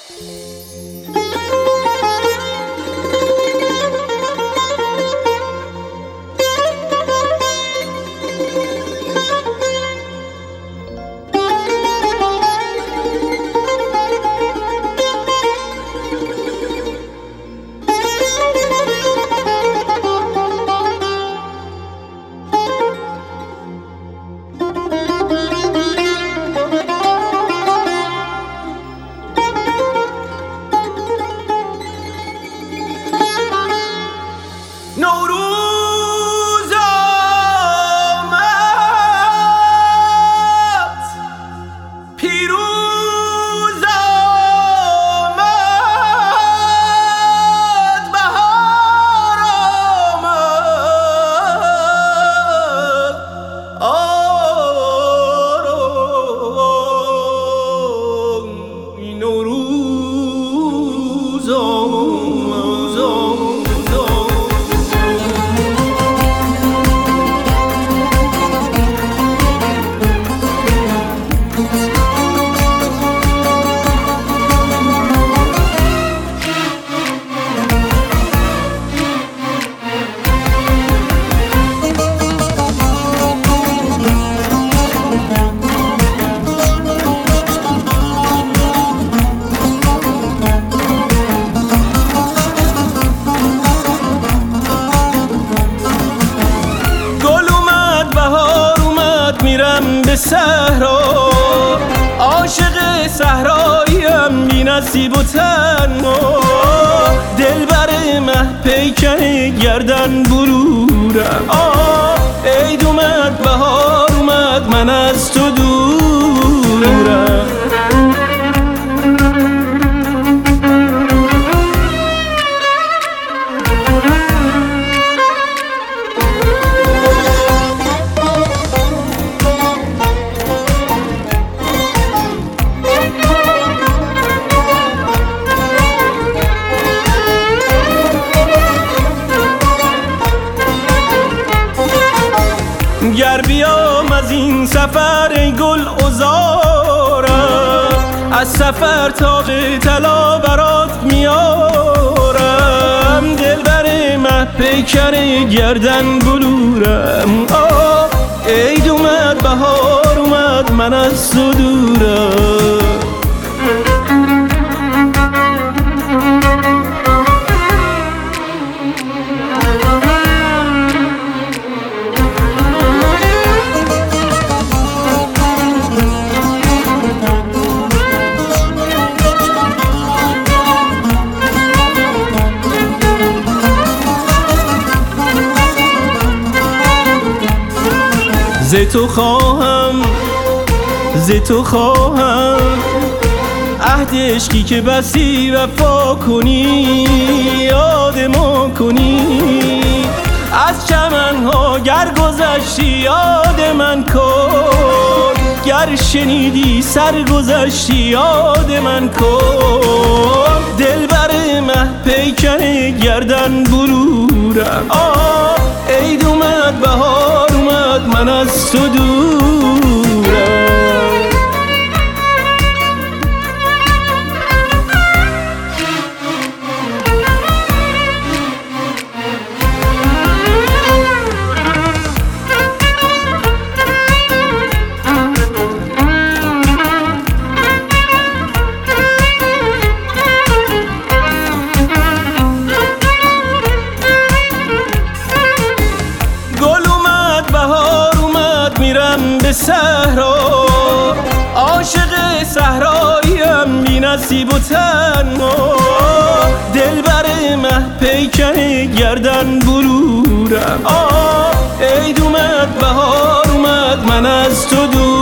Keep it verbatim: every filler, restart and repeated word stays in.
میرم به صحرا، عاشق صحراییم بی نصیب و تنها، دلبر مه پیکر گردن بلورم. آه عید اومد بهار اومد من از تو دورم. گر بیام از این سفر ای گل عذارم، از سفر تاق طلا برات میارم، دلبر مه پیکر گردن بلورم. آه عید اومد بهار اومد من از تو دورم. ز تو خواهم ز تو خواهم عهد عشقی که بسی وفا کنی، یاد ما کنی. از چمنها گر گذشتی یاد من کن، گر شنیدی سرگذشتی یاد من کن، دلبر مه پیکر گردن بلورم. آه عید اومد بهار اومد من از تو دورم. میرم به صحرا، عاشق صحراییم بی نصیب و تنها، دلبر مه پیکر گردن بلورم. آه عید اومد بهار اومد من از تو دور